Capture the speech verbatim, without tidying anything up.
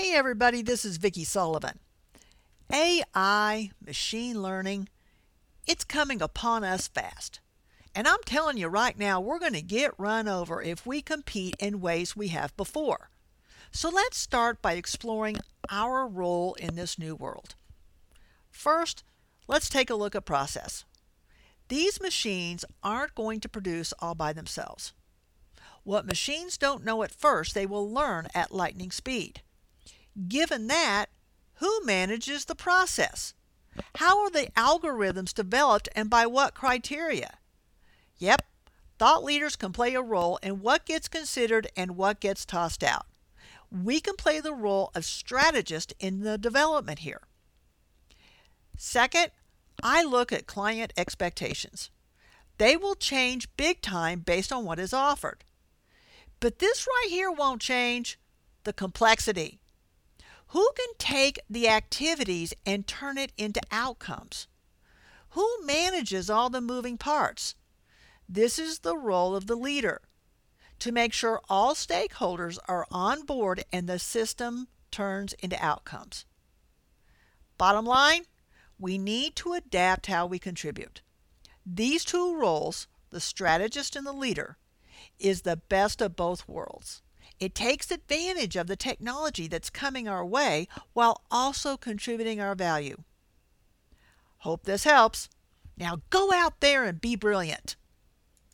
Hey everybody, this is Vicki Sullivan. A I, machine learning, it's coming upon us fast. And I'm telling you right now, we're going to get run over if we compete in ways we have before. So let's start by exploring our role in this new world. First, let's take a look at process. These machines aren't going to produce all by themselves. What machines don't know at first, they will learn at lightning speed. Given that, who manages the process? How are the algorithms developed and by what criteria? Yep, thought leaders can play a role in what gets considered and what gets tossed out. We can play the role of strategist in the development here. Second, I look at client expectations. They will change big time based on what is offered. But this right here won't change: the complexity. Who can take the activities and turn it into outcomes? Who manages all the moving parts? This is the role of the leader, to make sure all stakeholders are on board and the system turns into outcomes. Bottom line, we need to adapt how we contribute. These two roles, the strategist and the leader, is the best of both worlds. It takes advantage of the technology that's coming our way while also contributing our value. Hope this helps. Now go out there and be brilliant.